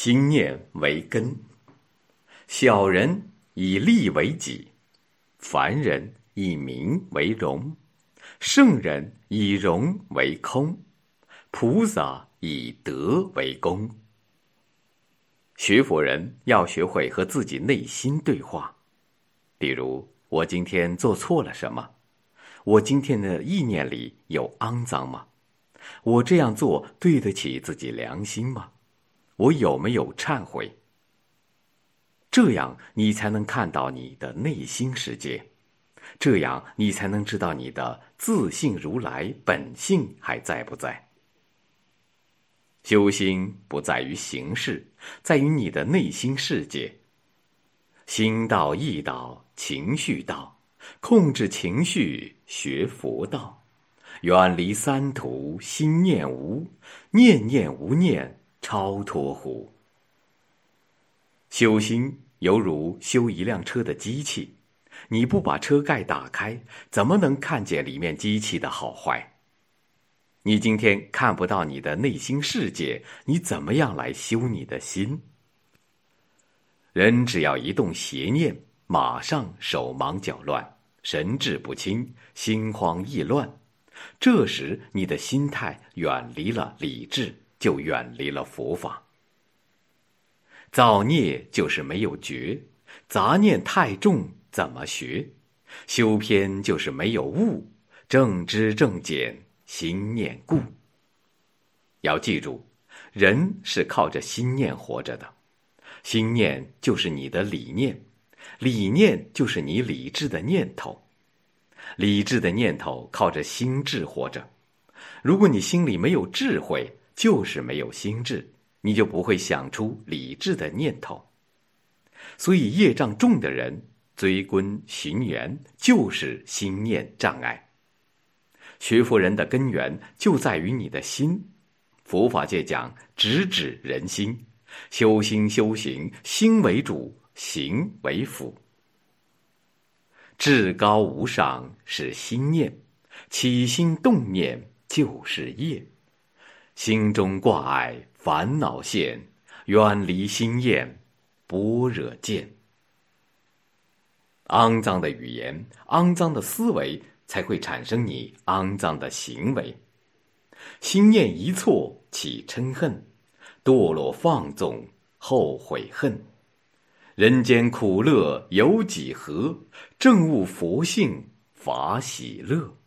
心念为根，小人以利为己，凡人以名为荣，圣人以容为空，菩萨以德为功。学佛人要学会和自己内心对话，比如我今天做错了什么？我今天的意念里有肮脏吗？我这样做对得起自己良心吗？我有没有忏悔？这样你才能看到你的内心世界，这样你才能知道你的自性如来本性还在不在。修心不在于形式，在于你的内心世界。心到意到，情绪到，控制情绪，学佛道，远离三途，心念无，念念无念，超脱乎。修心犹如修一辆车的机器，你不把车盖打开，怎么能看见里面机器的好坏？你今天看不到你的内心世界，你怎么样来修你的心？人只要一动邪念，马上手忙脚乱，神志不清，心慌意乱。这时你的心态远离了理智，就远离了佛法。造孽就是没有觉，杂念太重，怎么学？修偏就是没有悟，正知正见，心念故。要记住，人是靠着心念活着的，心念就是你的理念，理念就是你理智的念头，理智的念头靠着心智活着。如果你心里没有智慧，就是没有心智，你就不会想出理智的念头。所以业障重的人追根寻源，就是心念障碍。学佛人的根源就在于你的心。佛法界讲直指人心，修心修行，心为主，行为辅。至高无上是心念，起心动念就是业。心中挂碍，烦恼现，远离心厌，般若见。肮脏的语言，肮脏的思维，才会产生你肮脏的行为。心念一错，起嗔恨，堕落放纵，后悔恨。人间苦乐有几何？证悟佛性，法喜乐。